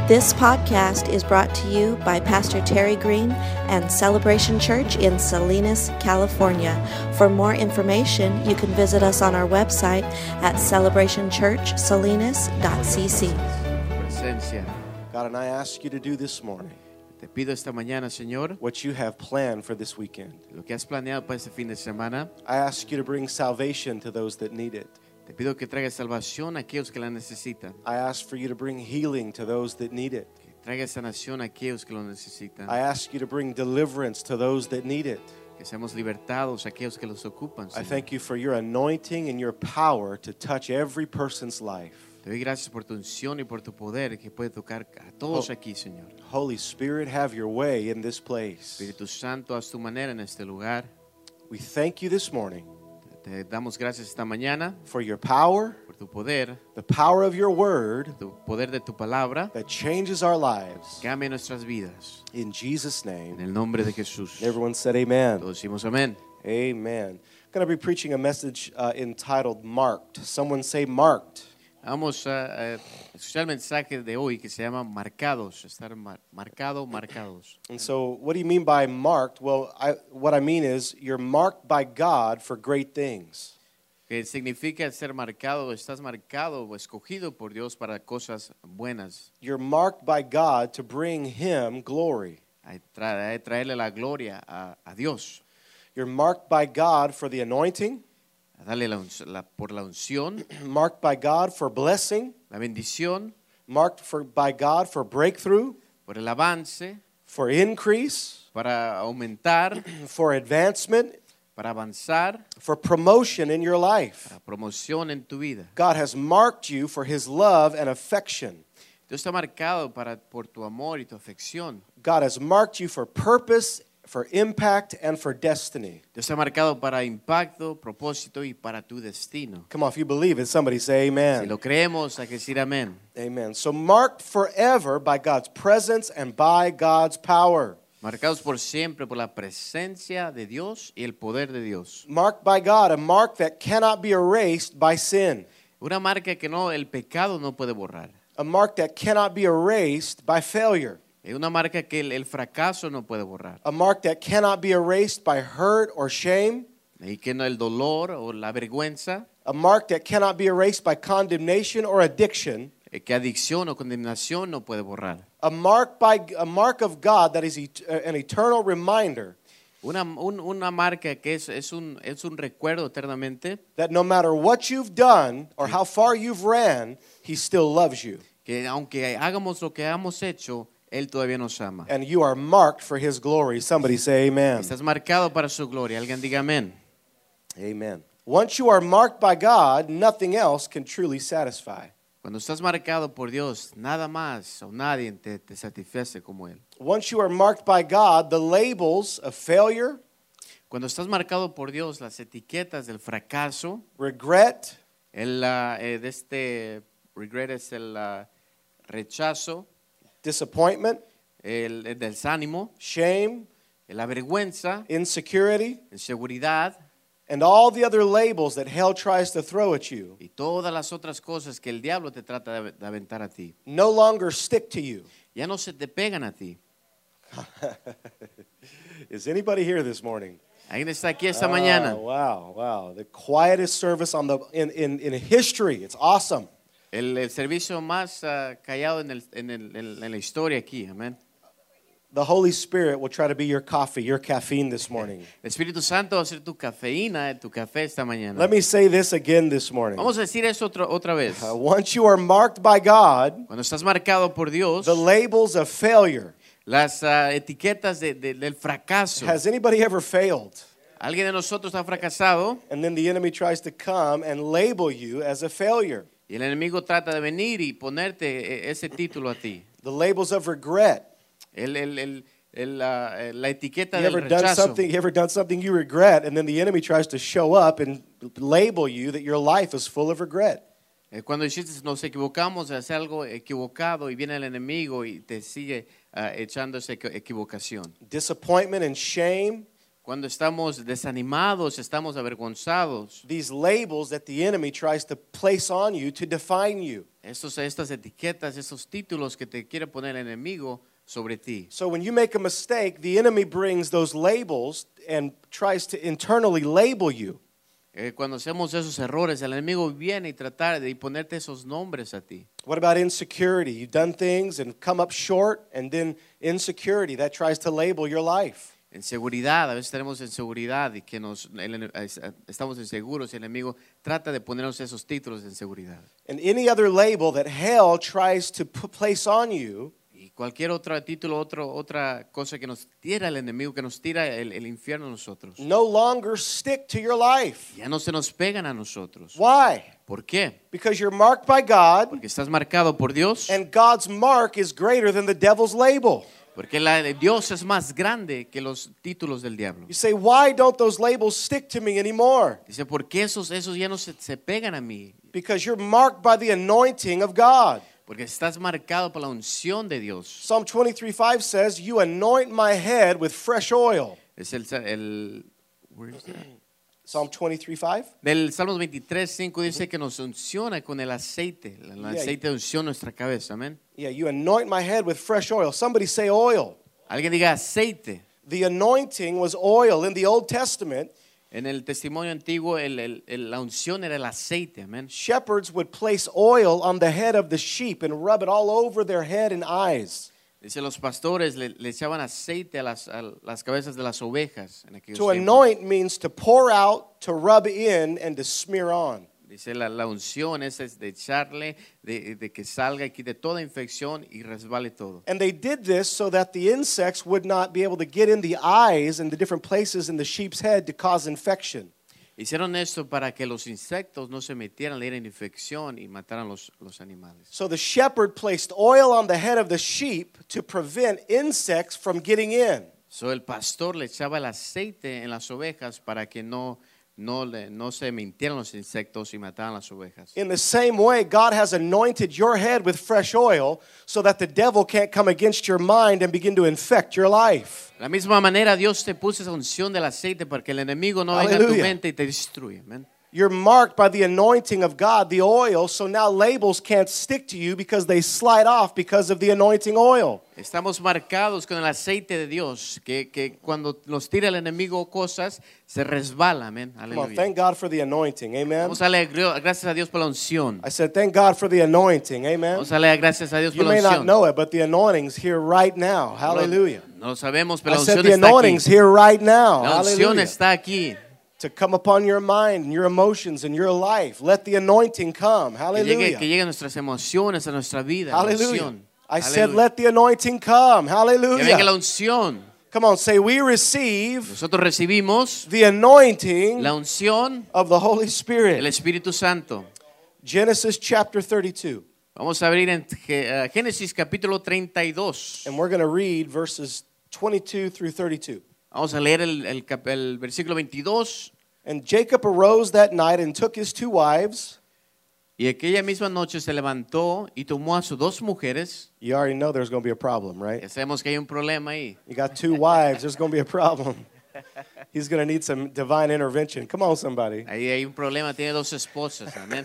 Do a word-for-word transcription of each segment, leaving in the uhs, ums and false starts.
This podcast is brought to you by Pastor Terry Green and Celebration Church in Salinas, California. For more information, you can visit us on our website at celebration church salinas dot c c. Presencia. God, and I ask you to do this morning Te pido esta mañana, Señor, what you have planned for this weekend. lo que has planeado para este fin de semana. I ask you to bring salvation to those that need it. Te pido que traigas salvación a aquellos que la necesitan. I ask for you to bring healing to those that need it. Que traigas sanación a aquellos que lo necesitan. I ask you to bring deliverance to those that need it. Que seamos libertados a aquellos que los ocupan, I Señor. thank you for your anointing and your power to touch every person's life. Te doy gracias por tu unción y por tu poder que puede tocar a todos Oh. aquí, Señor. Holy Spirit, have your way in this place. Espíritu Santo, haz tu manera en este lugar. We thank you this morning Te damos gracias esta mañana for your power, por tu poder, the power of your word tu poder de tu palabra, that changes our lives. cambia nuestras vidas. In Jesus' En name. el nombre de Jesús. Everyone said amen. Todos decimos amén. Amen. I'm going to be preaching a message uh, entitled Marked. Someone say marked. Vamos a, a escuchar el mensaje de hoy que se llama marcados, estar mar, marcado, marcados. And so, what do you mean by marked? Well, I, what I mean is you're marked by God for great things. Que significa ser marcado, estás marcado o escogido por Dios para cosas buenas. You're marked by God to bring Him glory. A tra- a traerle la gloria a, a Dios. You're marked by God for the anointing, A darle la, unc- la, por la unción, marked by God for blessing, la bendición, marked for, by God for breakthrough, por el avance, for increase, para aumentar, for advancement, para avanzar, for promotion in your life. para promoción en tu vida. God has marked you for His love and affection. Dios está marcado para, por tu amor y tu afección. God has marked you for purpose, for impact, and for destiny. Dios está marcado para impacto, propósito y para tu destino. Come on, if you believe it, somebody say Si amen. lo creemos, hay que decir amén. Amen. So marked forever by God's presence and by God's power. Marcados por siempre por la presencia de Dios y el poder de Dios. Marked by God, a mark that cannot be erased by sin. Una marca que no, el pecado no puede borrar. A mark that cannot be erased by failure. Es una marca que el, el fracaso no puede borrar. A mark that cannot be erased by hurt or shame. Y que no el dolor o la vergüenza, A mark that cannot be erased by condemnation or addiction. eh, que adicción o condenación no puede borrar. A mark by a mark of God that is et- an eternal reminder Una, un- una marca que es, es, un, es un recuerdo eternamente, that no matter what you've done or how far you've ran, He still loves you. que aunque hagamos lo que hemos hecho, Él todavía nos ama. And you are marked for His glory. Somebody say amen. Estás marcado para su gloria. Alguien diga amén. Amen. Once you are marked by God, nothing else can truly satisfy. Cuando estás marcado por Dios, nada más o nadie te, te satisface como Él. Once you are marked by God, the labels of failure, Cuando estás marcado por Dios, las etiquetas del fracaso, regret, el, ah, eh, de este regret es el ah, rechazo, disappointment, el, el desánimo, shame, la vergüenza, insecurity, inseguridad and all the other labels that hell tries to throw at you y todas las otras cosas que el diablo te trata de, de aventar a ti. no longer stick to you. Ya no se te pegan a ti. Is anybody here this morning? Alguien está aquí esta Ah, mañana. wow, wow. The quietest service on the in, in, in history. It's awesome. El, el servicio más ah, callado en, el, en, el, en, en la historia aquí. Amén. The Holy Spirit will try to be your coffee, your caffeine this morning. El Espíritu Santo va a ser tu cafeína, tu café esta mañana. Let me say this again this morning. Vamos a decir eso otra, otra vez. Uh, once you are marked by God, Cuando estás marcado por Dios, the labels of failure. las ah, etiquetas de, de, del fracaso. Has anybody ever failed? Alguien de nosotros ha fracasado And then the enemy tries to come and label you as a failure. y el enemigo trata de venir y ponerte eh, ese título a ti. The labels of regret. El, el, el, el, la, eh, la etiqueta You del ever done rechazo. something? You ever done something you regret, and then the enemy tries to show up and label you that your life is full of regret. Eh, Cuando hiciste, nos equivocamos de hacer algo equivocado y viene el enemigo y te sigue ah, echando esa equ- equivocación. Disappointment and shame. Cuando estamos desanimados, estamos avergonzados. These labels that the enemy tries to place on you to define you. Estos, estas etiquetas, estos títulos que te quiere poner el enemigo sobre ti. So when you make a mistake, the enemy brings those labels and tries to internally label you. Eh, cuando hacemos esos errores, el enemigo viene y trata de ponerte esos nombres a ti. What about insecurity? You've done things and come up short, and then insecurity that tries to label your life. Inseguridad, a veces tenemos inseguridad y que nos, el, estamos inseguros y el enemigo trata de ponernos esos títulos de inseguridad. And any other label that hell tries to p- place on you, Y cualquier otro título, otro, otra cosa que nos tira el enemigo, que nos tira el, el infierno a nosotros, no longer stick to your life. ya no se nos pegan a nosotros. Why? ¿Por qué? Because you're marked by God, Porque estás marcado por Dios, and God's mark is greater than the devil's label. porque la de Dios es más grande que los títulos del diablo. You say, why don't those labels stick to me anymore? Dice, ¿por qué esos, esos ya no se, se pegan a mí? Because you're marked by the anointing of God. Porque estás marcado por la unción de Dios. Psalm twenty-three five says, you anoint my head with fresh oil. Es el, el where is that? Psalm twenty-three five. Del Salmos veintitrés cinco dice que nos unciona con el aceite, el Yeah. aceite de unción en nuestra cabeza, amén. Yeah, you anoint my head with fresh oil. Somebody say oil. Alguien diga aceite. The anointing was oil in the Old Testament. En el testimonio antiguo el, el, el, la unción era el aceite, amén. Shepherds would place oil on the head of the sheep and rub it all over their head and eyes. Dice, los pastores le, le echaban aceite a las, a las cabezas de las ovejas en aquellos To tiempos. anoint means to pour out, to rub in, and to smear on. Dice, la, la unción es, es de echarle, de, de que salga y quite toda infección y resbale todo. And they did this so that the insects would not be able to get in the eyes and the different places in the sheep's head to cause infection. Hicieron esto para que los insectos no se metieran, le dieran infección y mataran los, los animales. So the shepherd placed oil on the head of the sheep to prevent insects from getting in. So el pastor le echaba el aceite en las ovejas para que no, no, le, no se mintieran los insectos y mataran las ovejas. In the same way, God has anointed your head with fresh oil so that the devil can't come against your mind and begin to infect your life. De la misma manera, Dios te puso esa unción del aceite para que el enemigo no venga a tu Aleluya. mente y te destruya. Amén. You're marked by the anointing of God, the oil, so now labels can't stick to you because they slide off because of the anointing oil. Estamos marcados con el aceite de Dios, que, que cuando nos tira el enemigo cosas, se resbala. Amén. Come on, Aleluya. thank God for the anointing, amen. Vamos a darle gr- gracias a Dios por la unción. I said, thank God for the anointing, amen. Vamos a darle gracias a Dios You por la may not unción. know it, but the anointing's here right now. Hallelujah. No lo sabemos, pero I la said unción the está aquí. anointing's here right now. La unción Hallelujah. está aquí. To come upon your mind and your emotions and your life. Let the anointing come. Que llegue, que Hallelujah. lleguen nuestras emociones a nuestra vida. La Hallelujah. unción. I said, Aleluya. let the anointing come. Que venga la Hallelujah. unción. Come on, say, we receive Nosotros recibimos the anointing la unción of the Holy del Spirit. Espíritu Santo. Genesis chapter thirty-two. Vamos a abrir en Ge- uh, Génesis capítulo treinta y dos. And we're going to read verses twenty-two through thirty-two. Vamos a leer el, el, cap- el versículo veintidós. And Jacob arose that night and took his two wives. Y aquella misma noche se levantó y tomó a sus dos mujeres. You already know there's going to be a problem, right? Ya sabemos que hay un problema ahí. You got two wives, there's going to be a problem. He's going to need some divine intervention. Come on, somebody. Ahí hay un problema, tiene dos esposas. Amén.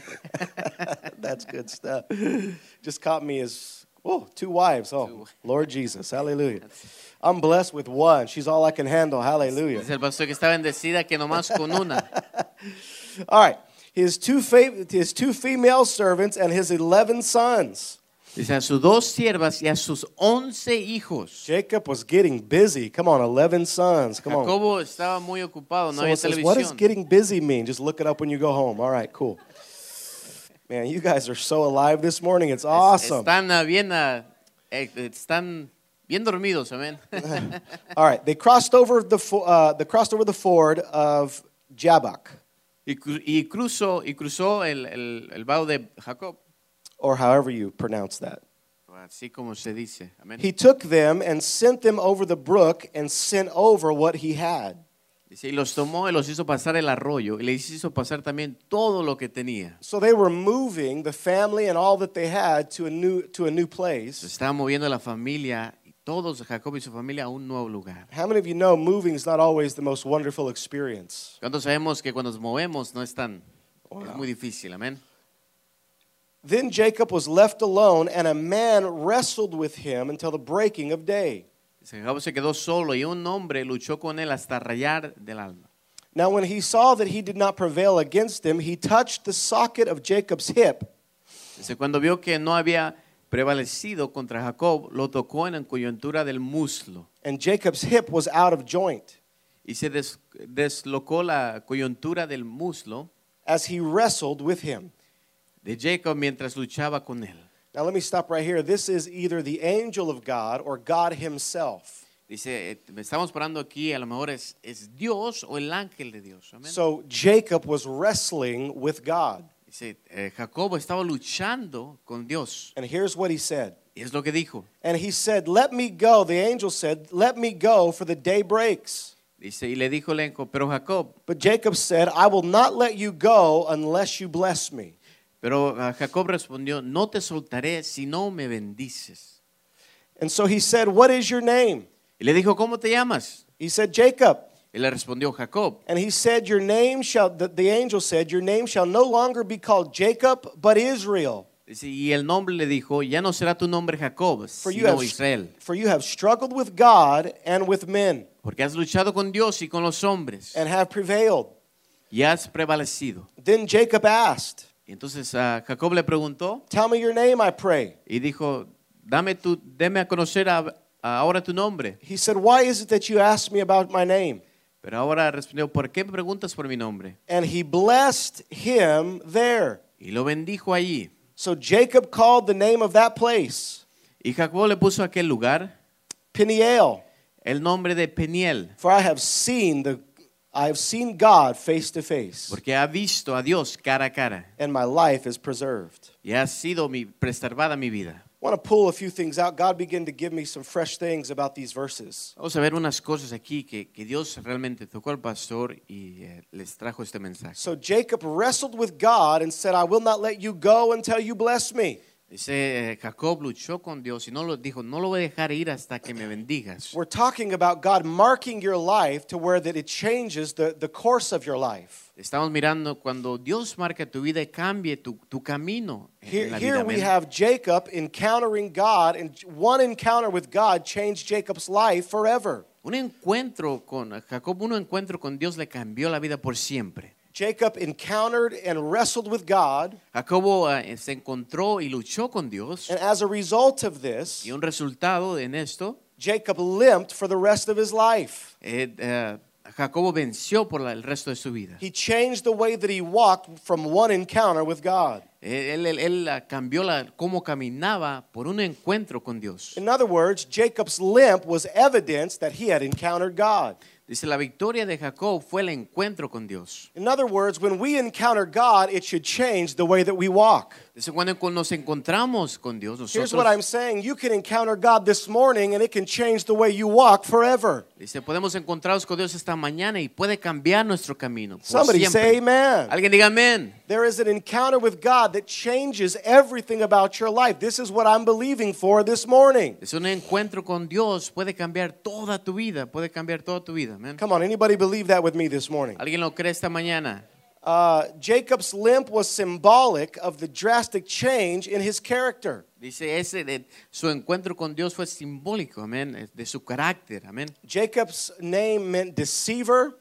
That's good stuff. Just caught me as, oh, two wives. Oh, Lord Jesus. Hallelujah. I'm blessed with one. She's all I can handle. Hallelujah. Dice el pastor que está bendecida que nomás con una. All right. His two, fa- his two female servants and his eleven sons. Dice a sus dos siervas y a sus once hijos. Jacob was getting busy. Come on, eleven sons. Come on. Jacobo estaba muy ocupado, no Someone había says, what does televisión. getting busy mean? Just look it up when you go home. All right, cool. Man, you guys are so alive this morning. It's awesome. Están ah, bien, ah, eh, están bien dormidos, amén. All right, they crossed over the fo- uh, they crossed over the ford of Jabbok, Y, cru- y cruzó, y cruzó el, el, el vado de Jacob, or however you pronounce that. así como se dice, amén. He took them and sent them over the brook and sent over what he had. Dice, y los tomó y los hizo pasar el arroyo y les hizo pasar también todo lo que tenía. So they were moving the family and all that they had to a new to a new Se place. estaba moviendo la familia y todos, Jacob y su familia, a un nuevo lugar. How many of you know moving is not always the most wonderful experience? ¿Cuántos sabemos que cuando nos movemos no es tan, Wow. es muy difícil? Amén. Then Jacob was left alone, and a man wrestled with him until the breaking of day. Jacob se quedó solo y un hombre luchó con él hasta rayar del alma. Now when he saw that he did not prevail against him, he touched the socket of Jacob's hip. Dice, cuando vio que no había prevalecido contra Jacob, lo tocó en la coyuntura del muslo And Jacob's hip was out of joint y se des- deslocó la coyuntura del muslo as he wrestled with him. de Jacob mientras luchaba con él. Now let me stop right here. This is either the angel of God or God himself. Dice, eh, estamos parando aquí, a lo mejor es, es Dios o el ángel de Dios. Amén. So Jacob was wrestling with God. Dice, eh, Jacob estaba luchando con Dios. And here's what he said. Y es lo que dijo. And he said, let me go. The angel said, let me go, for the day breaks. Dice, y le dijo el ángel, pero Jacob, But Jacob said, I will not let you go unless you bless me. pero ah, Jacob respondió, no te soltaré si no me bendices. And so he said, what is your name? Y le dijo, ¿cómo te llamas? He said, Jacob. Y le respondió Jacob. And he said, your name shall, the, the angel said, your name shall no longer be called Jacob, but Israel. Dice, y el nombre le dijo, ya no será tu nombre Jacob, For you, sino have, Israel. for you have struggled with God and with men, Porque has luchado con Dios y con los hombres. and have prevailed. Y has prevalecido. Then Jacob asked, Y entonces ah, Jacob le preguntó tell me your name, I pray. y dijo, dame tu, deme a conocer a- a ahora tu nombre. He said, why is it that you asked me about my name? Pero ahora respondió, ¿por qué me preguntas por mi nombre? And he blessed him there. Y lo bendijo allí. So Jacob called the name of that place Y Jacob le puso a aquel lugar Peniel, el nombre de Peniel, for I have seen the I have seen God face to face, porque ha visto a Dios cara a cara and my life is preserved. y ha sido mi, preservada mi vida. I want to pull a few things out. God began to give me some fresh things about these verses. Vamos a ver unas cosas aquí que, que Dios realmente tocó al pastor y eh, les trajo este mensaje. So Jacob wrestled with God and said, I will not let you go until you bless me. Dice, eh, Jacob luchó con Dios y no lo dijo, no lo voy a dejar ir hasta que me bendigas. We're talking about God marking your life to where that it changes the, the course of your life. Estamos mirando cuando Dios marca tu vida y cambie tu, tu camino en Here, la here vida. we Amén. have Jacob encountering God, and one encounter with God changed Jacob's life forever. Un encuentro con Jacob, un encuentro con Dios le cambió la vida por siempre. Jacob encountered and wrestled with God, Jacobo eh, se encontró y luchó con Dios and as a result of this, y un resultado en esto, Jacob limped for the rest of his life. eh, eh, Jacobo venció por la- el resto de su vida. He changed the way that he walked from one encounter with God. Eh, Él, él- él, ah, cambió la, cómo caminaba por un encuentro con Dios. In other words, Jacob's limp was evidence that he had encountered God. Dice, la victoria de Jacob fue el encuentro con Dios. In other words, when we encounter God, it should change the way that we walk. Dice, cuando nos encontramos con Dios, Here's what I'm nosotros, saying. You can encounter God this morning and it can change the way you walk forever. dice, podemos encontrarnos con Dios esta mañana y puede cambiar nuestro camino por Somebody siempre. say amen. Alguien diga amén. There is an encounter with God that changes everything about your life. This is what I'm believing for this morning. Es un encuentro con Dios, puede cambiar toda tu vida, puede cambiar toda tu vida. Amén. Come on, anybody believe that with me this morning? ¿Alguien lo cree esta mañana? Uh, Jacob's limp was symbolic of the drastic change in his character. Dice, ese de, su encuentro con Dios fue simbólico, amén, de su carácter, amén. Jacob's name meant deceiver.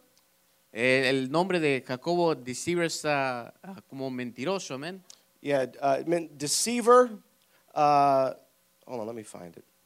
Eh, el nombre de Jacobo, deceiver, está ah, como mentiroso, amén. Yeah, uh, it meant deceiver. Uh, hold on, let me find it.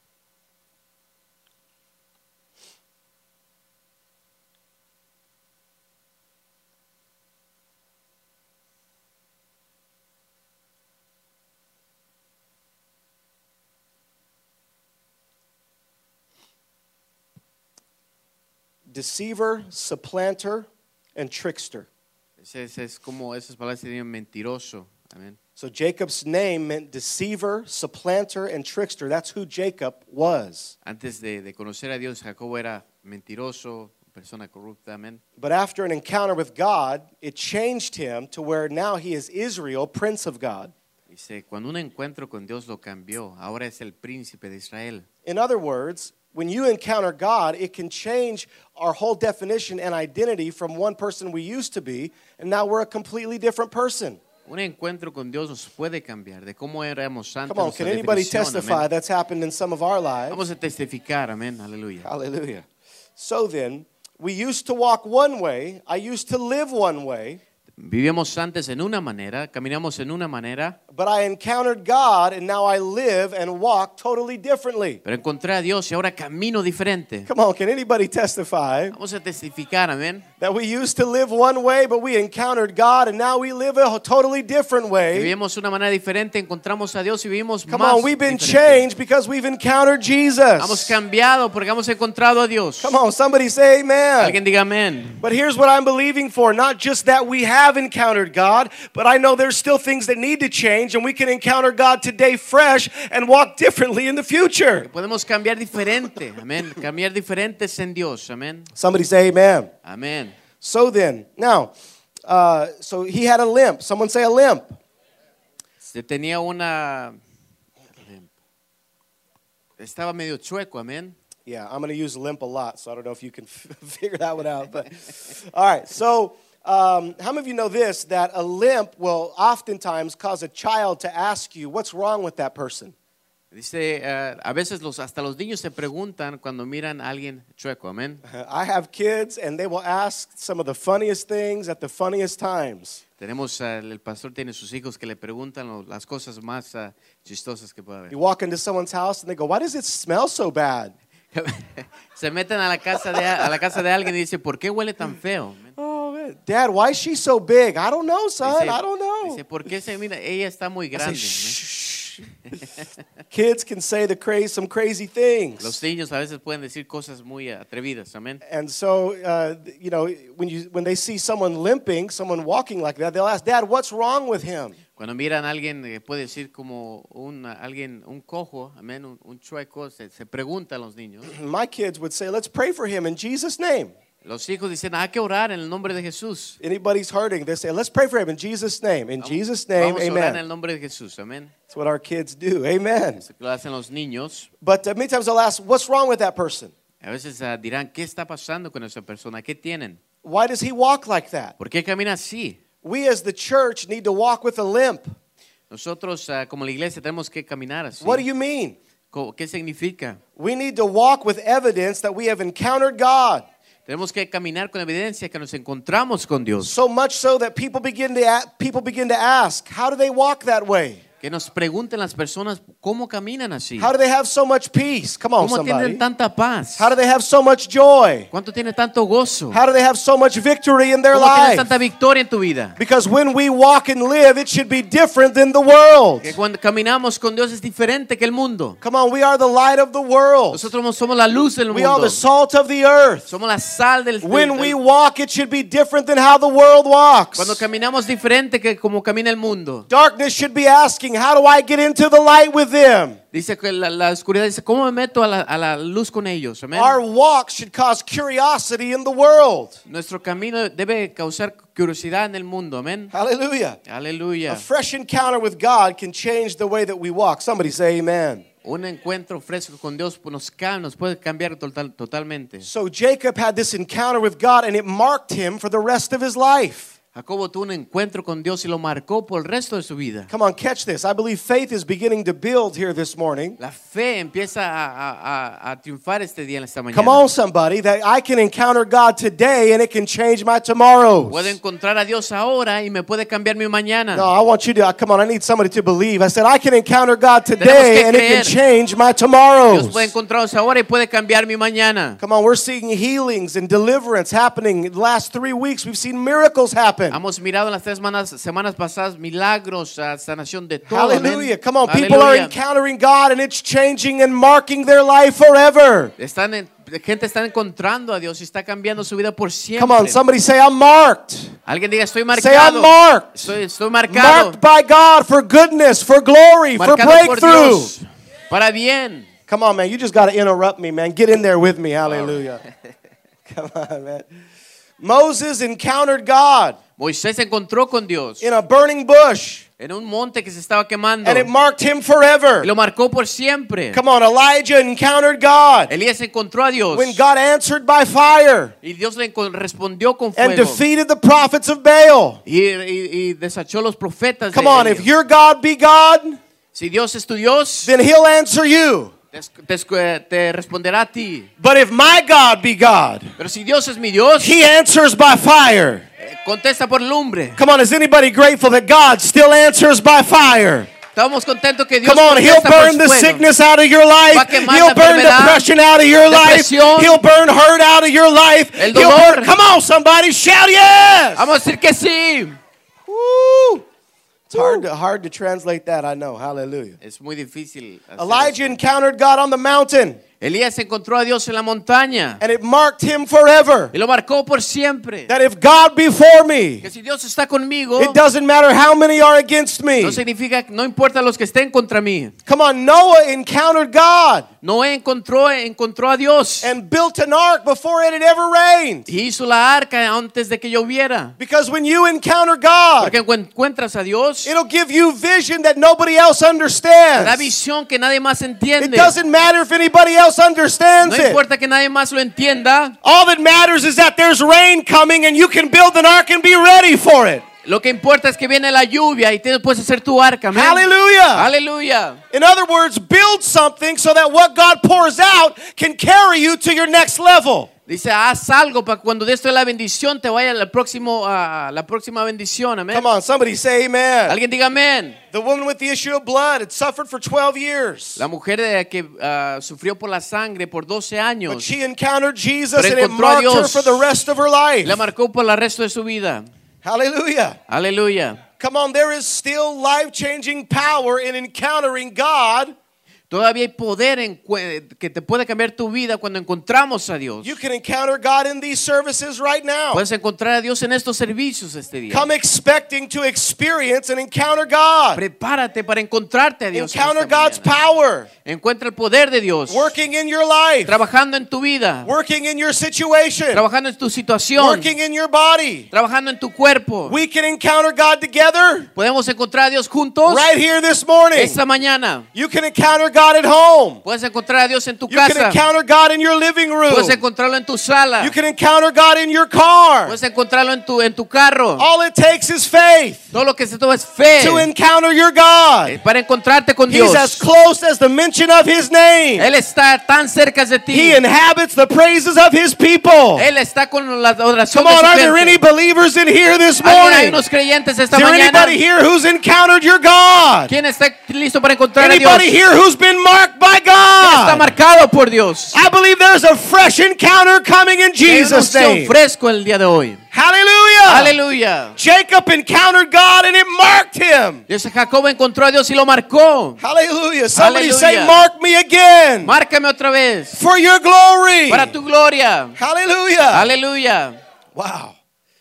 Deceiver, supplanter, and trickster. Ese, ese es como esas palabras serían mentiroso, amén. So Jacob's name meant deceiver, supplanter, and trickster. That's who Jacob was. Antes de, de conocer a Dios, Jacobo era mentiroso, persona corrupta, amén. But after an encounter with God, it changed him to where now he is Israel, Prince of God. Dice, cuando un encuentro con Dios lo cambió, ahora es el príncipe de Israel. In other words, when you encounter God, it can change our whole definition and identity from one person we used to be, and now we're a completely different person. Un encuentro con Dios nos puede cambiar de cómo éramos antes. Come on, can anybody testify amén. that's happened in some of our lives? Vamos a testificar, amén, aleluya. Hallelujah. So then, we used to walk one way. I used to live one way. Vivíamos antes en una manera, caminamos en una manera. But I encountered God, and now I live and walk totally differently. Pero encontré a Dios y ahora camino diferente. Come on, can anybody testify Vamos a testificar, amén. that we used to live one way, but we encountered God, and now we live a totally different way? Vivimos una manera diferente, encontramos a Dios y vivimos Come más on, we've been diferente. changed because we've encountered Jesus. Hemos cambiado porque hemos encontrado a Dios. Come on, somebody say amen. Alguien diga amén. But here's what I'm believing for. Not just that we have encountered God, but I know there's still things that need to change, and we can encounter God today fresh and walk differently in the future. Podemos cambiar diferente, amén. Cambiar diferentes en Dios, amén. Somebody say amen. Amén. So then, now, uh, so he had a limp. Someone say a limp. Se tenía una... Estaba medio chueco, amén. Yeah, I'm going to use limp a lot, so I don't know if you can f- figure that one out. But all right, so um, how many of you know this, that a limp will oftentimes cause a child to ask you, what's wrong with that person? Dice, uh, a veces los, hasta los niños se preguntan cuando miran a alguien chueco, amén. I have kids, and they will ask some of the funniest things at the funniest times. Tenemos, uh, el pastor tiene sus hijos que le preguntan lo, las cosas más uh, chistosas que puede haber. You walk into someone's house, and they go, why does it smell so bad? Se meten a la casa de a la casa de alguien y dice, ¿por qué huele tan feo? Oh, man. Dad, why is she so big? I don't know, son. Dice, I don't know. dice, ¿por qué se mira? Ella está muy I say, grande. shh, shh. Kids can say the crazy, some crazy things. Los niños a veces pueden decir cosas muy atrevidas, amén. And so, uh, you know, when you when they see someone limping, someone walking like that, they'll ask, Dad, what's wrong with him? Cuando miran a alguien que puede decir como un alguien un cojo, amén, un, un chueco, se, se preguntan los niños. My kids would say, let's pray for him in Jesus' name. Los hijos dicen, hay que orar en el nombre de Jesús. Anybody's hurting, they say, let's pray for him in Jesus' name. In Jesus' name, Vamos a orar en el amen. nombre de Jesús, amén. That's what our kids do, amen. Eso lo hacen los niños. But uh, many times they'll ask, what's wrong with that person? A veces uh, dirán, ¿qué está pasando con esa persona? ¿Qué tienen? Why does he walk like that? ¿Por qué camina así? We as the church need to walk with a limp. Nosotros uh, como la iglesia tenemos que caminar así. What do you mean? Co- ¿Qué significa? We need to walk with evidence that we have encountered God. Tenemos que caminar con evidencia que nos encontramos con Dios. So much so that people begin to a- people begin to ask, how do they walk that way? Que nos pregunten las personas cómo caminan así. How do they have so much peace? Come on, ¿Cómo somebody. tienen tanta paz? How do they have so much joy? ¿Cuánto tiene tanto gozo? How do they have so much victory in their ¿Cómo tienes life? tanta victoria en tu vida? Because when we walk and live, it should be different than the world. Que cuando caminamos con Dios es diferente que el mundo. Come on, we are the light of the world. Nosotros somos la luz del We are mundo. the salt of the earth. Somos la sal del When del- we walk, it should be different than how the world walks. Cuando caminamos diferente que como camina el mundo. Darkness should be asking, how do I get into the light with them? Dice que la, la oscuridad dice, ¿cómo me meto a la, a la luz con ellos? Amén. Our walk should cause curiosity in the world. Nuestro camino debe causar curiosidad en el mundo. Amén. Hallelujah. A Aleluya. fresh encounter with God can change the way that we walk. Somebody say amen. Un encuentro fresco con Dios nos, ca- nos puede cambiar total, totalmente. So Jacob had this encounter with God, and it marked him for the rest of his life. Jacobo tuvo un encuentro con Dios y lo marcó por el resto de su vida. Come on, catch this. I believe faith is beginning to build here this morning. La fe empieza a, a, a, a triunfar este día, esta mañana. Come on, somebody, that I can encounter God today and it can change my tomorrows. Puedo encontrar a Dios ahora y me puede cambiar mi mañana. No, I want you to, come on, I need somebody to believe. I said, I can encounter God today and it can change my Dios tomorrows. puede encontrarnos ahora y puede cambiar mi mañana. Come on, we're seeing healings and deliverance happening. In the last three weeks, we've seen miracles happen. Hemos mirado en las tres semanas, semanas pasadas milagros, uh, sanación de todo. Hallelujah. Amén. Come on, people are Aleluya. encountering God and it's changing and marking their life forever. Están en- gente está encontrando a Dios y está cambiando su vida por siempre. Come on, somebody say, I'm marked. Alguien diga, estoy Say, I'm marcado. marked. Estoy, estoy marcado. Marked by God for goodness, for glory, for Marcado por breakthrough. Dios. Para bien. Come on, man. You just got to interrupt me, man. Get in there with me. Hallelujah. Come on, man. Moses encountered God Moisés se encontró con Dios in a burning bush. En un monte que se estaba quemando. And it marked him forever. Y lo marcó por siempre. Come on, Elijah encountered God. Elías encontró a Dios. When God answered by fire. Y Dios le respondió con And fuego. defeated the prophets of Baal. Y, y, y desachó los profetas. Come de on, Elías. if your God be God, Si Dios es tu Dios, then he'll answer you. te, te, te responderá a ti. But if my God be God, Pero si Dios es mi Dios, he answers by fire. eh, contesta por lumbre. Come on, is anybody grateful that God still answers by fire? Estamos contentos que Dios Come on, he'll contesta por burn the fuego. sickness out of your life. Va a quemar He'll la burn enfermedad, depression out of your life. depresión, He'll burn hurt out of your life. el He'll dolor. burn, come on, somebody shout yes. Vamos a decir que sí. Woo. It's hard to, hard to translate that, I know. Hallelujah. Es muy difícil hacer Elijah eso. encountered God on the mountain, Elías encontró a Dios en la montaña and it marked him forever. y lo marcó por siempre. That if God be for me, Que si Dios está conmigo, it doesn't matter how many are against me. no significa, no importa los que estén contra mí. Come on, Noah encountered God Noé encontró, encontró a Dios and built an ark before it had ever rained. y hizo la arca antes de que lloviera. Because when you encounter God, Porque cuando encuentras a Dios, it'll give you vision that nobody else te da understands. visión que nadie más It entiende. doesn't matter if anybody else understands No it. importa que nadie más lo entienda. All that matters is that there's rain coming and you can build an ark and be ready for it. Lo que importa es que viene la lluvia y tú puedes hacer tu arca. Amén. Hallelujah. Aleluya. In other words, build something so that what God pours out can carry you to your next level. Dice, haz algo para cuando de esto la bendición te vaya al próximo, a la próxima bendición. Amén. Come on, somebody say amen. Alguien diga amén. The woman with the issue of blood had suffered for twelve years. La mujer de que uh, sufrió por la sangre por doce But años. she encountered Jesus Pero and it encontró a marked her Dios. for the rest of her life. La marcó por el resto de su vida. Hallelujah. Aleluya. Come on, there is still life-changing power in encountering God. Todavía hay poder en que te puede cambiar tu vida cuando encontramos a Dios. You can encounter God in these services right now. Puedes encontrar a Dios en estos servicios este día. Come expecting to experience and encounter God. Prepárate para encontrarte a Dios. en Encounter esta God's mañana. power Encuentra el poder de Dios. working in your life, Trabajando en tu vida. working in your situation, Trabajando en tu situación. working in your body. Trabajando en tu cuerpo. We can encounter God together Podemos encontrar a Dios juntos. right here this morning. Esta mañana. You can encounter God at home. Puedes encontrar a Dios en tu You can casa. encounter God in your living room. Puedes encontrarlo en tu sala. You can encounter God in your car. Puedes encontrarlo en tu, en tu carro. All it takes is faith Todo lo que se toma es fe. to encounter your God. Eh, Para encontrarte con Dios. He's as close as the mention of his name. Él está tan cerca de ti. He inhabits the praises of his people. Él está con la oración Come de on, su are there gente. any believers in here this Alguien- Hay morning? unos creyentes esta Is there mañana. anybody here who's encountered your God? ¿Quién está listo para encontrar a Dios? Anybody here who's been marked by ¿Quién está God? marcado por Dios? I believe there's a fresh encounter coming in Hay una Jesus' unción name. fresco el día de hoy. Hallelujah. Aleluya. Jacob encountered God and it marked him. Dios, Jacob encontró a Dios y lo marcó. Hallelujah. Somebody Hallelujah. say, mark me again Márcame otra vez. for your glory. Para tu gloria. Hallelujah. Aleluya. Wow.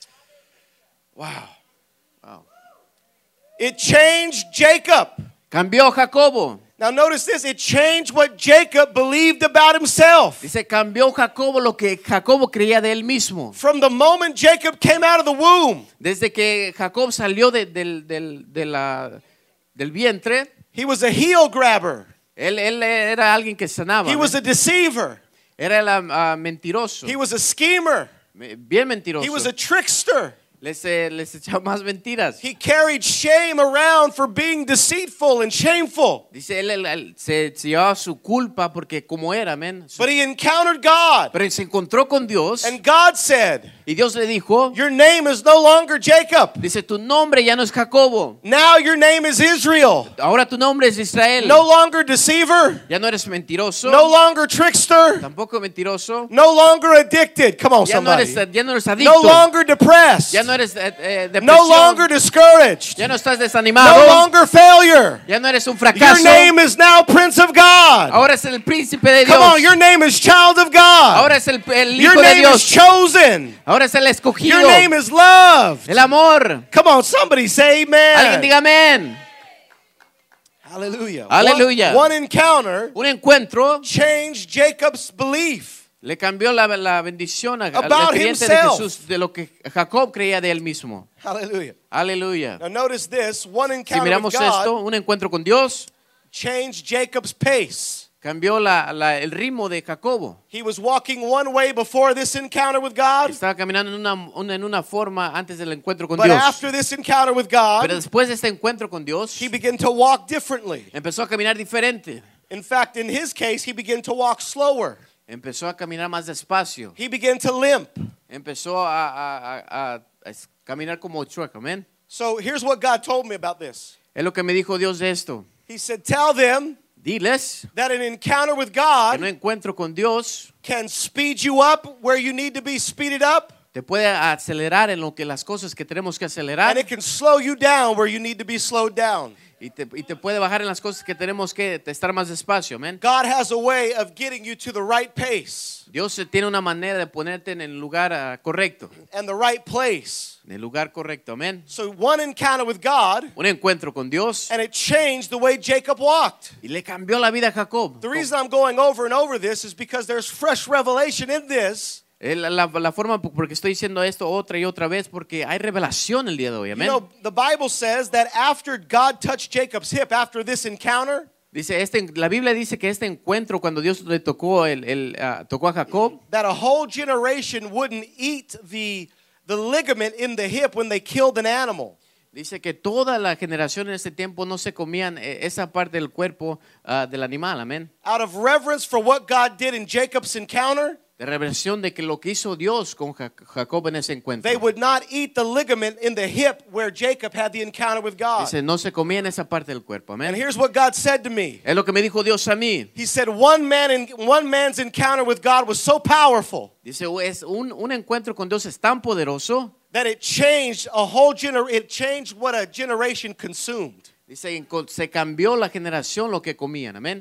Wow. Wow. It changed Jacob. Cambió Jacobo. Now notice this, it changed what Jacob believed about himself. Dice, cambió Jacobo lo que Jacobo creía de él mismo. From the moment Jacob came out of the womb, Desde que Jacob salió de- del, del, de la, del vientre, he was a heel grabber. él, él era alguien que sanaba. He was a deceiver. Era el, ah, mentiroso. He was a schemer. Me- Bien mentiroso. He was a trickster. Les, eh, les echaba más mentiras. He carried shame around for being deceitful and shameful. Dice, él, él- él se, se llevaba su culpa porque como era, amén. Su- But he encountered God. Pero se encontró con Dios And God said, y Dios le dijo, your name is no longer Jacob. dice, tu nombre ya no es Jacobo. Now your name is Israel. Ahora tu nombre es Israel. No longer deceiver. Ya no eres mentiroso. No longer trickster. Tampoco mentiroso. No longer addicted. Come on, Ya no somebody. eres, ya no eres adicto. No longer depressed. Ya no eres eh, eh, depresión. No longer discouraged. Ya no estás No desanimado. longer failure. Ya no eres un Your fracaso. name is now Prince of God. Ahora es el príncipe de Come on, Dios. your name is Child of God. Ahora es el, el Your hijo de name is Dios. chosen. Ahora es el escogido. Your name is loved. El amor. Come on, somebody say Alguien amen. diga amén. Hallelujah. Hallelujah. One, one encounter Un encuentro changed Jacob's belief. Le cambió la, la bendición a, al About creyente de himself. Jesús de lo que Jacob creía de él mismo. Hallelujah. Aleluya. Now notice this, one Si encounter miramos with God esto, un encuentro con Dios changed Jacob's pace. cambió la, la, el ritmo de Jacobo. He was walking one way before this encounter with God, Estaba caminando en una, una- en una forma antes del encuentro con but Dios. after this encounter with Pero God, después de este encuentro con Dios, he began to walk differently. empezó a caminar diferente. In fact, in his case, he began to walk slower. Empezó a caminar más despacio. He began to limp. Empezó a, a- a- a- a caminar como chueco. Amén. So here's what God told me about this. Es lo que me dijo Dios de esto. He said, tell them Diles that an encounter with que God un encuentro con Dios can speed you up where you need to be speeded up, te puede acelerar en lo que las cosas que tenemos que acelerar and it can slow you down where you need to be slowed down. y te, y te puede bajar en las cosas que tenemos que estar más despacio. Amén. God has a way of getting you to the right pace Dios tiene una manera de ponerte en el lugar ah, correcto, and the right place. en el lugar correcto. Amén. So one encounter with God, Un encuentro con Dios and it changed the way Jacob walked. y le cambió la vida a Jacob. The reason I'm going over and over this is because there's fresh revelation in this. Eh, La, la, la forma porque estoy diciendo esto otra y otra vez porque hay revelación el día de hoy. You Amén. know, the Bible says that after God touched Jacob's hip, after this encounter, Dice este, la Biblia dice que este encuentro cuando Dios le tocó el, el, ah, tocó a Jacob, that a whole generation wouldn't eat the, the ligament in the hip when they killed an animal. dice que toda la generación en ese tiempo no se comían eh, esa parte del cuerpo ah, del animal. Amén. Out of reverence for what God did in Jacob's encounter, De revelación de que lo que hizo Dios con Ja- Jacob en ese encuentro. they would not eat the ligament in the hip where Jacob had the encounter with God. Dice, no se comían esa parte del cuerpo. And Amén. here's what God said to me. Es lo que me dijo Dios a mí. He said one man in, one man's encounter with God was so powerful Dice, es un, un encuentro con Dios es tan poderoso. that it changed a whole gener it changed what a generation consumed. Dice, en- se cambió la generación lo que comían. Amén.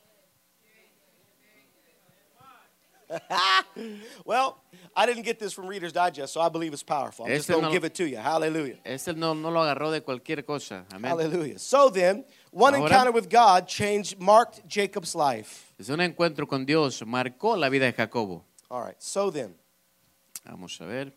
Well, I didn't get this from Reader's Digest, so I believe it's powerful. I'm just Este going to no- give it to you. Hallelujah. Este no, no lo agarró de cualquier cosa. Amén. Hallelujah. So then, one Ahora- encounter with God changed, marked Jacob's life. Desde un encuentro con Dios marcó la vida de Jacobo. All right. So then, Vamos a ver.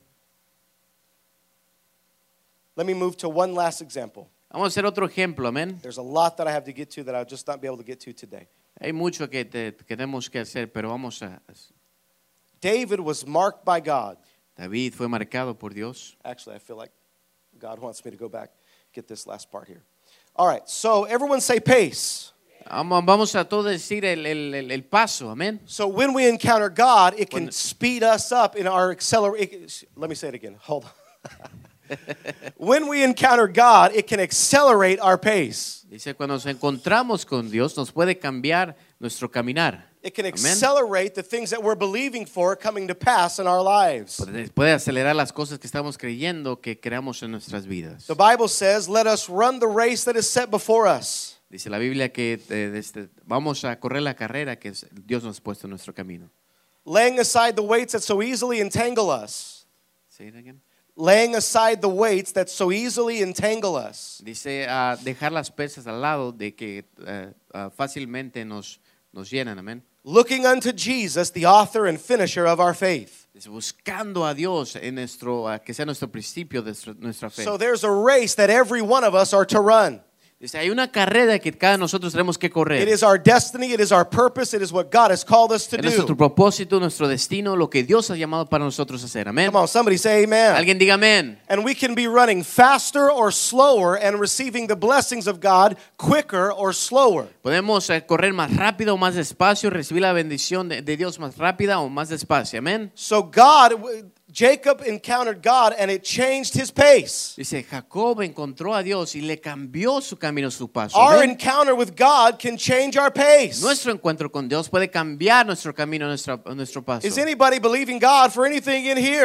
let me move to one last example. Vamos a hacer otro ejemplo. Amén. There's a lot that I have to get to that I'll just not be able to get to today. Hay mucho que, te- que tenemos que hacer, pero vamos a... David was marked by God. David fue marcado por Dios. Actually, I feel like God wants me to go back, get this last part here. All right. So everyone say pace. Vamos, vamos a todo decir el, el, el, el paso. Amén. So when we encounter God, it can When- speed us up in our accelerate. Let me say it again. Hold on. When we encounter God, it can accelerate our pace. Dice, cuando nos encontramos con Dios, nos puede cambiar nuestro caminar. It can Amen. accelerate the things that we're believing for coming to pass in our lives. Puede, puede acelerar las cosas que estamos creyendo que creamos en nuestras vidas. The Bible says, "Let us run the race that is set before us." Dice la Biblia que eh, desde- vamos a correr la carrera que es- Dios nos ha puesto en nuestro camino. Laying aside the weights that so easily entangle us. Say it again. Laying aside the weights that so easily entangle us. Dice a dejar las pesas al lado de que eh, ah, fácilmente nos, nos llenan. Amén. Looking unto Jesus, the author and finisher of our faith. Dice, buscando a Dios en nuestro, ah, que sea nuestro principio de nuestra- nuestra fe. So there's a race that every one of us are to run. Dice, hay una carrera que cada nosotros tenemos que It correr. is our destiny, it is our purpose, it is what God has called us to Es nuestro do. propósito, nuestro destino, lo que Dios ha llamado para nosotros hacer. Amén. Come on, somebody say amen. Alguien diga amén. And we can be running faster or slower and receiving the blessings of God quicker or slower. Podemos eh, correr más rápido o más despacio, recibir la bendición de, de Dios más rápida o más despacio. Amén. So God, Jacob encountered God and it changed his pace. Dice, Jacob encontró a Dios y le cambió su camino, su paso. Our Amén. encounter with God can change our pace. Nuestro encuentro con Dios puede cambiar nuestro camino, nuestro, nuestro paso. Is anybody believing God for anything in here?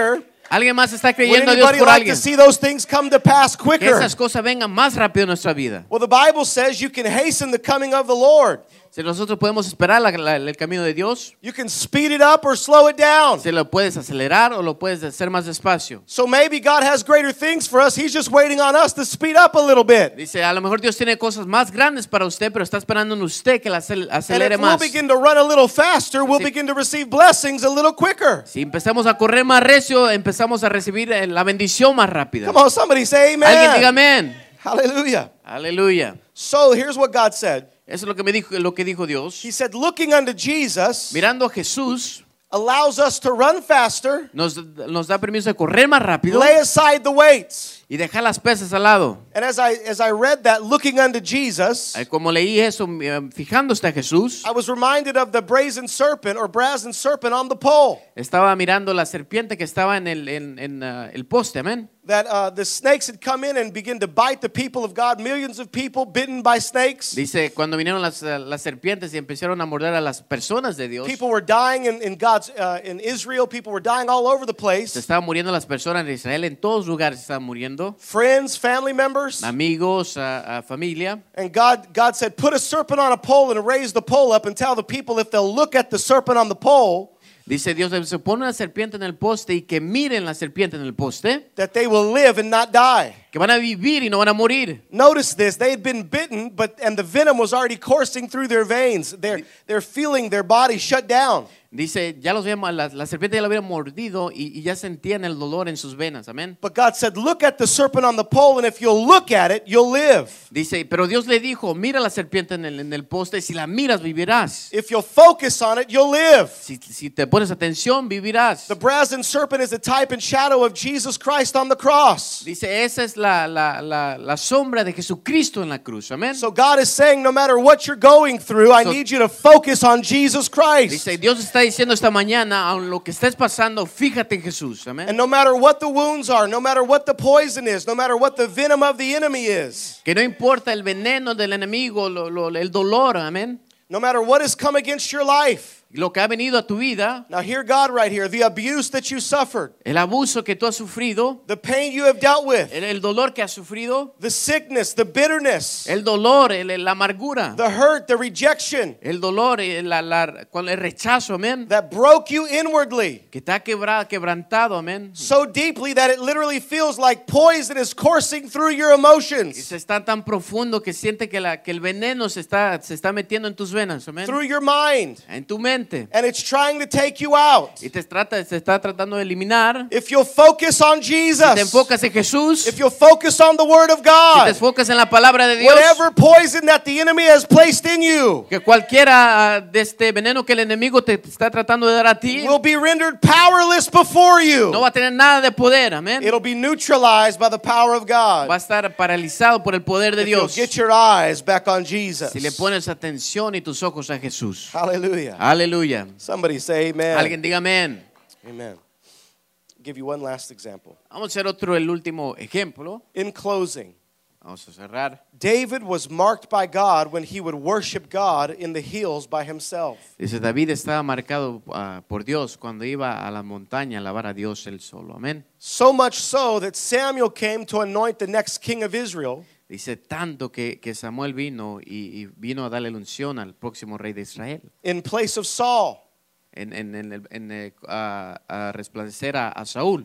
Alguien más está Would creyendo a Dios anybody por like alguien. to see those things come to pass Que quicker? esas cosas vengan más rápido en nuestra vida. Well, the Bible says you can hasten the coming of the Lord. Si nosotros podemos esperar la- la- el camino de Dios, You can speed it up or slow it down. se lo puedes acelerar o lo puedes hacer más despacio. So maybe God has greater things for us. He's just waiting on us to speed up a little bit. Dice, a lo mejor Dios tiene cosas más grandes para usted, pero está esperando en usted que la acel- And acelere if we'll más. begin to run a little faster, we'll Sí. begin to receive blessings a little quicker. Si empezamos a correr más recio, empezamos a recibir eh, la bendición más rápida. Come on, somebody say Alguien diga amen. amén. Hallelujah. Aleluya. So here's what God said. Eso es lo que me dijo, lo que dijo Dios. He said, looking unto Jesus Mirando a Jesús, allows us to run faster, nos, nos da permiso de correr más rápido lay aside the weights. y dejar las pesas al lado. And as I as I read that, looking unto Jesus, Eh, Como leí eso, eh, fijándose a Jesús, I was reminded of the brazen serpent or brazen serpent on the pole. estaba mirando la serpiente que estaba en el, en, en, ah, el poste, amén. That uh, the snakes had come in and begin to bite the people of God. Millions of people bitten by snakes. Dice, cuando vinieron las, ah, las serpientes y empezaron a morder a las personas de Dios, People were dying in, in God's uh, in Israel. People were dying all over the se place. estaban muriendo las personas de Israel, en todos lugares se estaban muriendo, Friends, family members. amigos, ah, ah, familia. And God, God said, put a serpent on a pole and raise the pole up and tell the people if they'll look at the serpent on the pole, Dice Dios, se pone una serpiente en el poste y que miren la serpiente en el poste, that they will live and not die. que van a vivir y no van a morir. Notice this, they had been bitten, but and the venom was already coursing through their veins. They're, they're feeling their body shut down. Dice, ya los habían, la, la serpiente ya lo había mordido y, y ya sentían el dolor en sus venas, amén. But God said, look at the serpent on the pole, and if you'll look at it, you'll live. Dice, pero Dios le dijo, mira la serpiente en el, en el poste, si la miras vivirás. If you'll focus on it, you'll live. Si, si te pones atención, vivirás. The brazen serpent is a type and shadow of Jesus Christ on the cross. Dice, esa es la, la, la, la sombra de Jesucristo en la cruz, amén. So God is saying, no matter what you're going through, I So- need you to focus on Jesus Christ. Dice, Dios está diciendo esta mañana, aun lo que estés pasando, fíjate en Jesús, amén. And no matter what the wounds are, no matter what the poison is, no matter what the venom of the enemy is, Que no importa el veneno del enemigo, lo, lo, el dolor, amén. no matter what has come against your life. Lo que ha venido a tu vida, Now hear God right here. The abuse that you suffered, el abuso que tú has sufrido, the pain you have dealt with, el, el dolor que has sufrido, the sickness, the bitterness, el dolor, el, la amargura, the hurt, the rejection el dolor, el, la, la, con el rechazo, amén. that broke you inwardly Que te ha quebrado, quebrantado, amén. so deeply that it literally feels like poison is coursing through your Y emotions, se está tan profundo que siente que, la, que el veneno se está, se está metiendo en tus venas, amén. through your mind, En tu mente. and it's trying to take you out. Y te trata, se está tratando de eliminar. If you'll focus on Si te Jesus, enfocas en Jesús, if you'll focus on the Word of si te God, enfocas en la palabra de Dios, whatever poison that the enemy has placed in you que cualquiera ah, de este veneno que el enemigo te está tratando de dar a ti, will be rendered powerless before you. no va a tener nada de poder, amén. It'll be neutralized by the power of God. Va a estar paralizado por el poder de If you'll Dios. get your eyes back on Jesus. Si le pones atención y tus ojos a Jesús. Hallelujah. Aleluya. Somebody say amen. Alguien diga amén. Amen. I'll give you one last example. Vamos a hacer otro, el último ejemplo. In closing, Vamos a cerrar. David was marked by God when he would worship God in the hills by himself. Dice, David estaba marcado ah, por Dios cuando iba a la montaña a alabar a Dios él solo. Amén. So much so that Samuel came to anoint the next king of Israel. Dice tanto que, que Samuel vino y, y vino a darle la unción al próximo rey de Israel. In place of Saul. En, en, en, el- en, eh, a, a resplandecer a, a Saúl.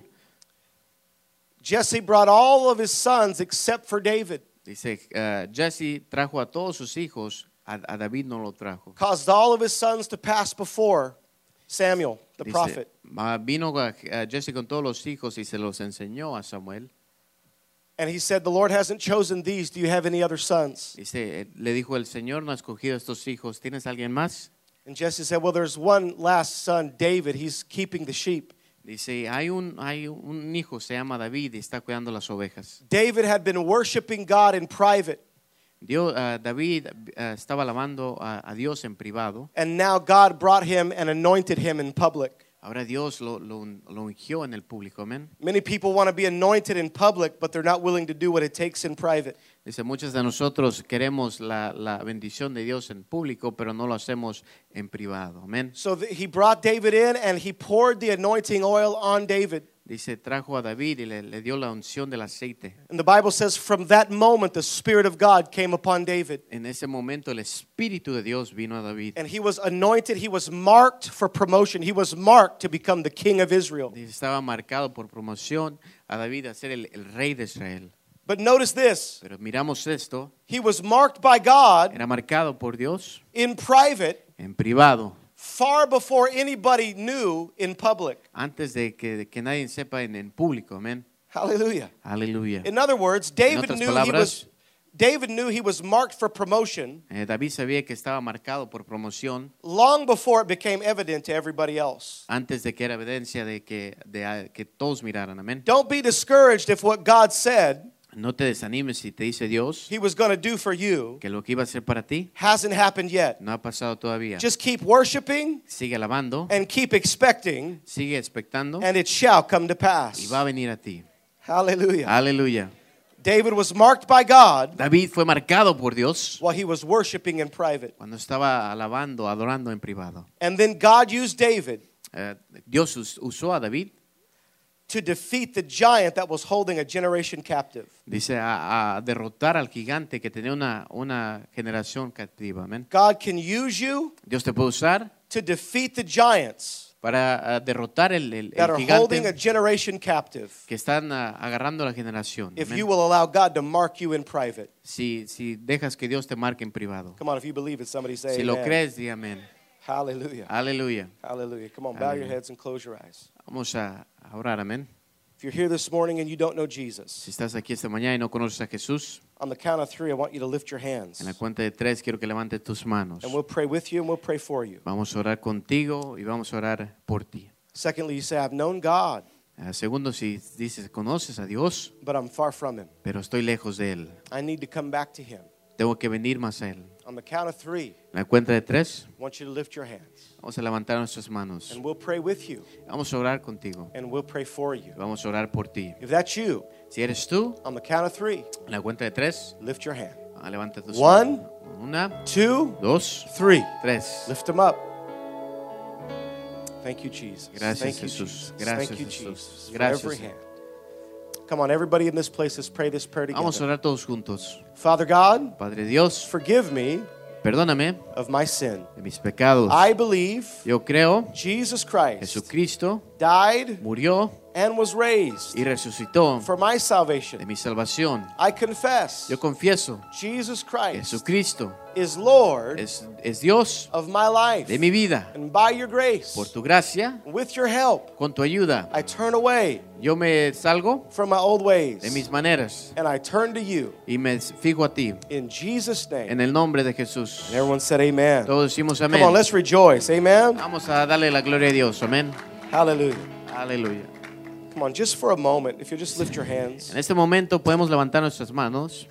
Jesse brought all of his sons except for David. Dice, ah, Jesse trajo a todos sus hijos, a, a David no lo trajo. Caused all of his sons to pass before Samuel, the Dice, prophet. ah, vino a, a Jesse con todos los hijos y se los enseñó a Samuel. And he said, the Lord hasn't chosen these. Do you have any other sons? Dice, eh, le dijo, el Señor no ha escogido a estos hijos. ¿Tienes alguien más? And Jesse said, well, there's one last son, David. He's keeping the sheep. Dice, hay un, hay un hijo, se llama David y está cuidando las ovejas. David had been worshiping God in private. Dios, ah, David ah, estaba alabando a, a Dios en privado. And now God brought him and anointed him in public. Ahora Dios lo, lo, lo ungió en el público, amén. Many people want to be anointed in public, but they're not willing to do what it takes in private. Dice, muchos de nosotros queremos la, la bendición de Dios en público, pero no lo hacemos en privado, amén. So th- he brought David in and he poured the anointing oil on David. Dice, trajo a David y le, le dio la unción del aceite. And the Bible says from that moment the Spirit of God came upon David. En ese momento el Espíritu de Dios vino a David. And he was anointed, he was marked for promotion. He was marked to become the king of Israel. Dice, estaba marcado por promoción a David a ser el, el rey de Israel. But notice this. Pero miramos esto, He was marked by God era marcado por Dios in private en privado, far before anybody knew in public. antes de que, de que nadie sepa en, en público. Amén. Hallelujah. Aleluya. In other words, David otras knew he palabras, was David knew he was marked for promotion Eh, David sabía que estaba marcado por promoción long before it became evident to everybody else. antes de que era evidencia de que, de, que todos miraran. Amén. Don't be discouraged if what God said No te desanimes si te dice Dios he was going to do for you que lo que iba a hacer para ti hasn't happened yet. no ha pasado todavía. Just keep worshiping Sigue alabando, and keep expecting, sigue expectando and it shall come to y pass. va a venir a ti. Hallelujah. Aleluya. David was marked by God David fue marcado por Dios while he was worshiping in private. cuando estaba alabando, adorando en privado. And then God used David Eh, Dios us- usó a David, to defeat the giant that was holding a generation captive. dice, a, a derrotar al gigante que tenía una, una generación captiva. Amén. God can use you Dios te puede usar to defeat the giants para ah, derrotar el, el- el that are holding a gigante generation captive que están ah, agarrando la generación. if Amén. you will allow God to mark you in private. Si, si dejas que Dios te marque en privado. Come on, if you believe it, somebody say Si lo amen. crees, di amén. Hallelujah. Aleluya. Hallelujah. Come on, bow your Hallelujah. heads and close your eyes. Vamos a a orar, amén. If you're here this morning and you don't know Jesus, Si estás aquí esta mañana y no conoces a Jesús, on the count of three, I want you to lift your hands. en la cuenta de tres quiero que levantes tus manos. And we'll pray with you and we'll pray for you. Vamos a orar contigo y vamos a orar por ti. Secondly, you say, I've known God, Ah, segundo, si dices, conoces a Dios, but I'm far from him. pero estoy lejos de Él. I need to come back to him. Tengo que venir más a Él. On the count of three, En la cuenta de tres, I want you to lift your hands. vamos a levantar nuestras manos. And we'll pray with you. Vamos a orar contigo. And we'll pray for you. Vamos a orar por ti. If that's you, Si eres tú, on the count of three, en la cuenta de tres, lift your hand. ah, levanta tus One. manos. Una, Two, dos, three. tres. Lift them up. Thank you, Jesus. Gracias, Thank you, Jesús. Jesus. Gracias, Thank you, Jesús. Jesus. For Gracias, every Señor. hand. Come on, everybody in this place, let's pray this prayer Vamos a together. orar todos juntos. Father God, Padre Dios, forgive me perdóname of my sin. de mis pecados. I believe Yo creo Jesus Christ Jesucristo died murió and was raised y resucitó for my de salvation. mi salvación. I confess Yo confieso Jesus que Christ Jesucristo is Lord es, es Dios of my life. de mi vida. And by your grace, Por tu gracia, with your help, con tu ayuda, I turn away yo me salgo from my old ways de mis maneras and I turn to you. y me fijo a ti. In Jesus' name. En el nombre de Jesús. And everyone said amen. Todos decimos Come on, amén. let's rejoice. Amen. Vamos a darle la gloria a Dios. Amén. Hallelujah. Aleluya. Come on, just for a moment, if you just lift your hands, En este momento podemos levantar nuestras manos.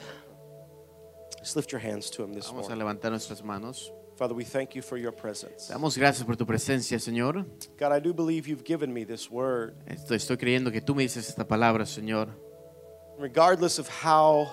just lift your hands to Him this Vamos a morning. levantar nuestras manos. Father, we thank you for your presence. Damos gracias por tu presencia, Señor. God, I do believe you've given me this word. Estoy, estoy creyendo que tú me dices esta palabra, Señor. Regardless of how,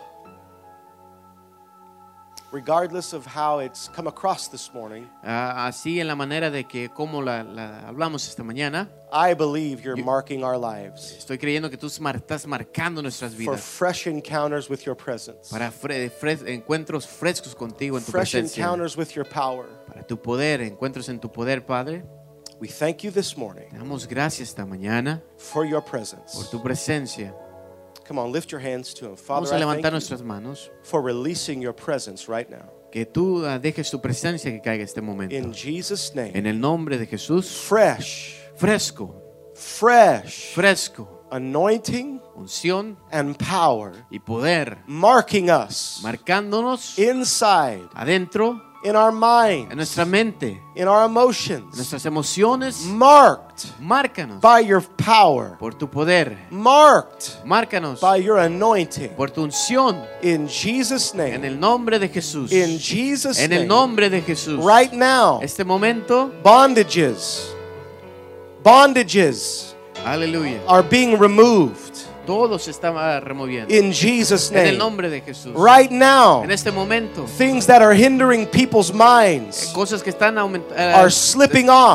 regardless of how it's come across this morning, Ah, así en la manera de que como la, la hablamos esta mañana, I believe you're You- marking our lives estoy creyendo que tú mar- estás marcando nuestras for vidas fresh encounters with your presence, para fre- fres- encuentros frescos contigo en tu fresh presencia, encounters with your power. para tu poder, encuentros en tu poder, Padre. We thank you this morning Te damos gracias esta mañana for your por presence. tu presencia. Come on, lift your hands to Him. Vamos Father, a I levantar thank you nuestras manos, for releasing your presence right now. que tú ah, dejes tu presencia que caiga este momento. In Jesus' name, En el nombre de Jesús, fresh, fresco, fresh fresco, anointing unción and power y poder, marking us marcándonos inside, adentro, in our en mind, nuestra mente, in our en emotions, nuestras emociones. marked Márcanos by your power, por tu poder, marked márcanos by your anointing. por tu unción. In Jesus' En name, el nombre de Jesús, in Jesus' en el name, nombre de Jesús, right now, este momento, bondages, bondages aleluya, are being removed. todo se está removiendo. In Jesus' En el name, nombre de Jesús, right now, en este momento, things that are hindering people's minds cosas que están are aumentando, slipping off.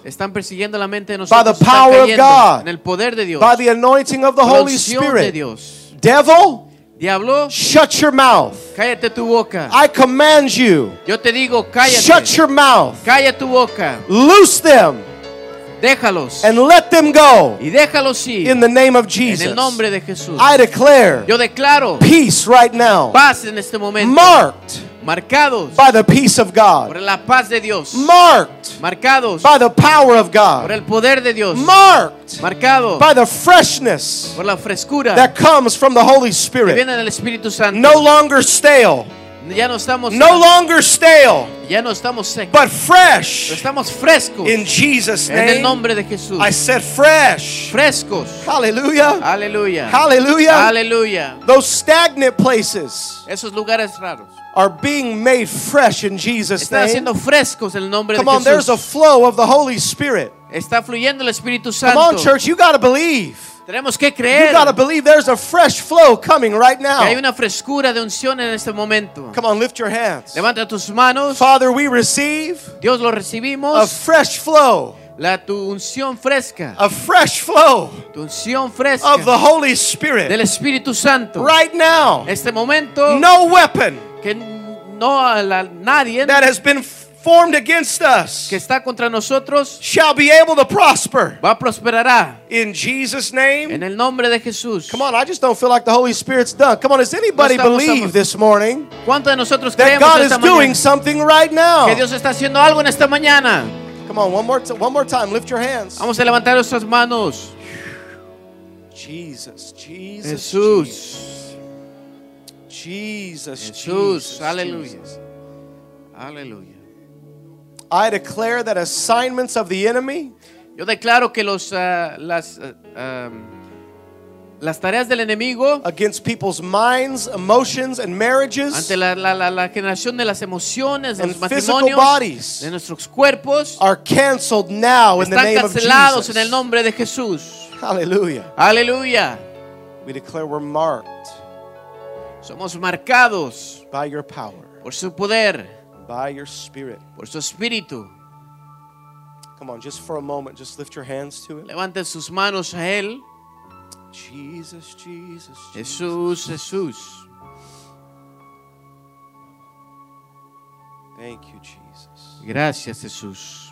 Están persiguiendo la mente de By nosotros. the Están power of cayendo God. en el poder de Dios. by the anointing of the Por la Holy unción de Spirit. Dios. Devil, Diablo, shut your mouth. cállate tu boca. I command you, Yo te digo, cállate. shut your mouth. Calla tu boca. Loose them Déjalos. and let them go Y déjalos ir. in the name of En Jesus. el nombre de Jesús. I declare Yo declaro peace right now, paz en este momento. marked Marcados by the peace of God, por la paz de Dios. marked Marcados by the power of por God, el poder de Dios. marked Marcados by the freshness por la frescura that comes from the Holy que Spirit. viene del Espíritu Santo. No longer stale, Ya no estamos no longer stale, ya no estamos secos. but Pero fresh estamos frescos in Jesus' en el name. nombre de Jesús. I said fresh. Frescos. Hallelujah. Aleluya. Hallelujah. Aleluya. Those stagnant places Esos lugares raros are being made fresh in Jesus' están name. haciendo frescos en el nombre Come de on, there's a Jesús. flow of the Holy Spirit. Está fluyendo el Espíritu Come on, Santo. church, you got to believe. Tenemos que You creer got to believe there's a fresh flow coming right que hay now. una frescura de unción en este momento. Come on, lift your hands. Levanta tus manos. Father, we receive Dios lo a recibimos. fresh flow, La tu unción fresca. a fresh flow Tu unción fresca of the Holy Spirit del Espíritu Santo. right now. Este momento No weapon que no a la- nadie that has been formed against us que está contra nosotros shall be able to prosper. va a prosperará In Jesus' name. en el nombre de Jesús. Come on, I just don't feel like the Holy Spirit's done. Come on, does anybody No estamos- believe estamos- this morning ¿Cuántos de nosotros that creemos God is esta doing mañana something right now? que Dios está haciendo algo en esta mañana? Come on, one more, t- one more time. Lift your hands. Vamos a levantar nuestras manos. Jesus, Jesus, Jesús. Jesus, Jesús. Jesus, Aleluya. Jesus. Aleluya. I declare that assignments of the enemy Yo declaro que los, ah, las, ah, um, las tareas del enemigo against people's minds, emotions, and marriages ante la, la, la, la generación de las emociones, de and los physical matrimonios, bodies de nuestros cuerpos, are canceled now in the están name of cancelados en el Jesus. nombre de Jesús. Hallelujah. Aleluya. We declare we're marked Somos marcados by your power, por su poder, by your spirit. por su espíritu. Come on, just for a moment, just lift your hands to it. Levanten sus manos a Él. Jesus, Jesus, Jesus. Jesús, Jesús. Thank you, Jesus. Gracias, Jesús.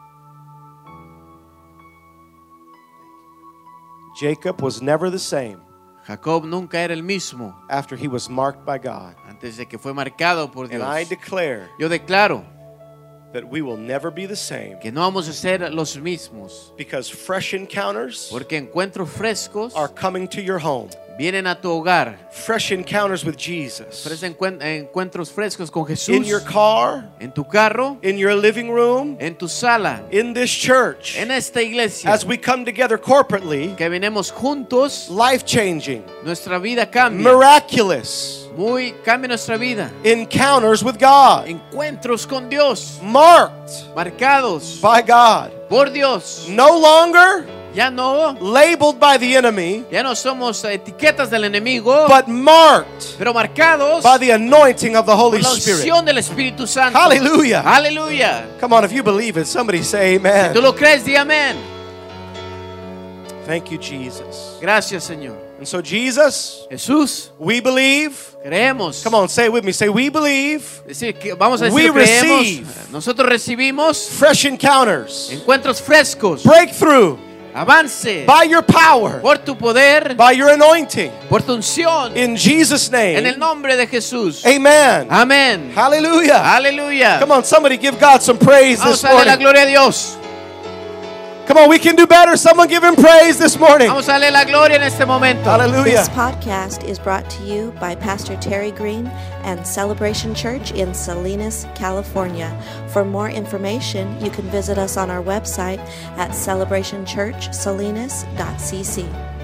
Jacob was never the same Jacob nunca era el mismo after he was marked by God. antes de que fue marcado por And I Dios. declare Yo declaro that we will never be the same que no vamos a ser los mismos, because fresh encounters porque encuentros frescos are coming to your home. vienen a tu hogar. Fresh encounters with Jesus. Fres- encuen- Encuentros frescos con Jesús In your car, en tu carro, in your living room, en tu sala, in this church. en esta iglesia. As we come together corporately, Que venimos juntos, life changing, nuestra vida cambia. miraculous Muy cambia nuestra vida. encounters with God, Encuentros con Dios, marked marcados by God. por Dios. No longer Ya no, labeled by the enemy, ya no somos etiquetas del enemigo, but marked pero marcados by the anointing of the por Holy la Spirit. unción del Espíritu Santo. Hallelujah. Aleluya. Come on, if you believe it, somebody say amen. ¿Tú lo crees? Di amén. Thank you, Jesus. Gracias, Señor. And so, Jesus, Jesús, we believe. creemos. Come on, say it with me. Say, we believe Es decir, que vamos a decir We que creemos. receive. Nosotros recibimos fresh encounters, encuentros frescos, breakthrough avance by your power, por tu poder, by your anointing. por tu unción, In Jesus' en el name, nombre de Jesús. amen. Amén. Hallelujah. Aleluya. Come on, somebody give God some praise Vamos this a darle la morning. gloria a Dios. Come on, we can do better. Someone give him praise this morning. Vamos a darle la gloria en este momento. Hallelujah. This podcast is brought to you by Pastor Terry Green and Celebration Church in Salinas, California. For more information, you can visit us on our website at celebration church salinas dot c c.